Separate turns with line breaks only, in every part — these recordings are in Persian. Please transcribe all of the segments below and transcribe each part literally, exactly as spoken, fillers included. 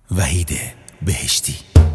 وحید بهشتی.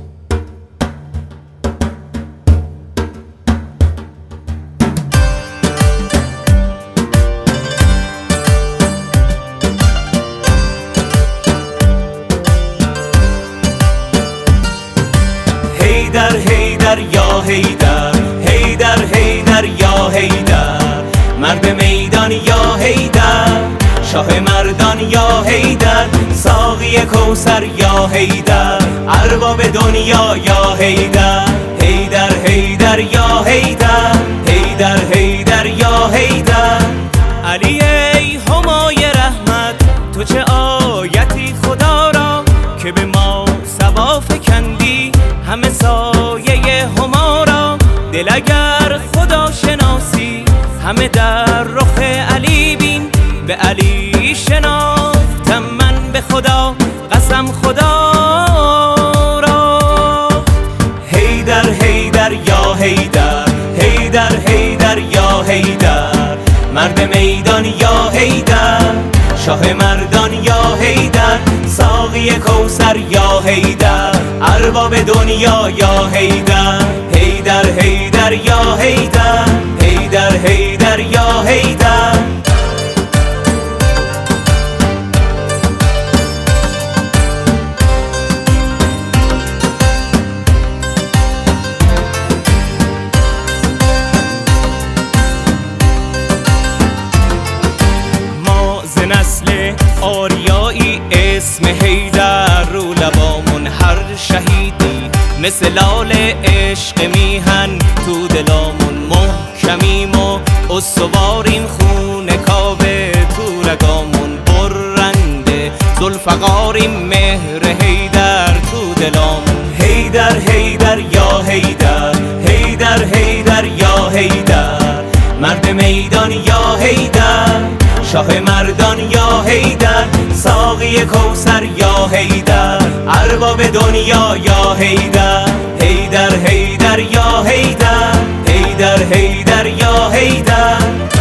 هیدر هیدر یا هیدر، هیدر هیدر یا هیدر، مرد میدان یا هیدر، شاه مردان یا هیدر، ساقی کوثر یا هیدر، ارباب دنیا یا هیدر. هیدر هیدر یا هیدر، هیدر هیدر یا هیدر. علی ای همای رحمت، تو چه آیتی خدا را که به ما صبا فکندی همه سایه هما را. دل اگر خدا شناسی همه در رخ علی بین، به علی شناختم من به خدا قسم خدا را. هیدر هیدر یا هیدر، هیدر هیدر یا هیدر، مرد میدان یا هیدر، شاه مردان یا هیدر، ساقی کوثر یا هیدر، ارباب دنیا یا هیدر. هیدر هیدر یا هیدر، هیدر هیدر یا هیدر. نسل آریایی اسم هیدر رو لبامون هر شهیدی، مثل لال عشق میهن تو دلامون محکمیم و استواریم، خون کعبه تو رگامون برنده، ذوالفقاریم مهر هیدر تو دلامون. هیدر هیدر یا هیدر، هیدر هیدر یا هیدر، مرد میدان یا هیدر، شاه مردان یا هیدر، ساقی کوثر یا هیدر، ارباب دنیا یا هیدر. هیدر هیدر یا هیدر، هیدر هیدر یا هیدر.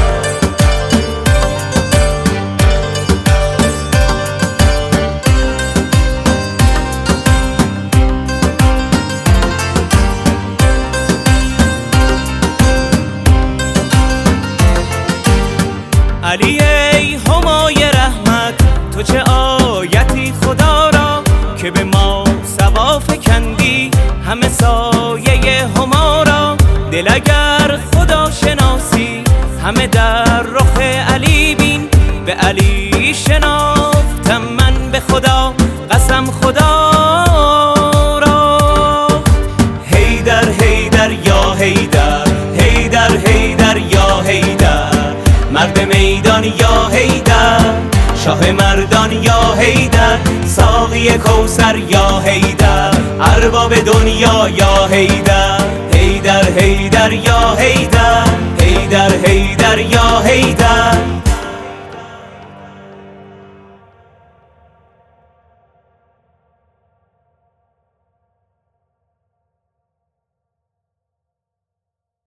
علی ای همای رحمت، تو چه آیتی خدا را که به ما صبا فکندی همه سایه هما را. دل اگر خدا شناسی همه در رخ علی بین، به علی شناختم من به خدا قسم خدا را. هیدر هیدر یا هیدر، هیدر هیدر یا هیدر، مرد میدان یا هیدر، شاه مردان یا هیدر، ساقی کوثر یا هیدر، ارباب دنیا یا هیدر. هیدر هیدر یا هیدر، هیدر هیدر یا هیدر.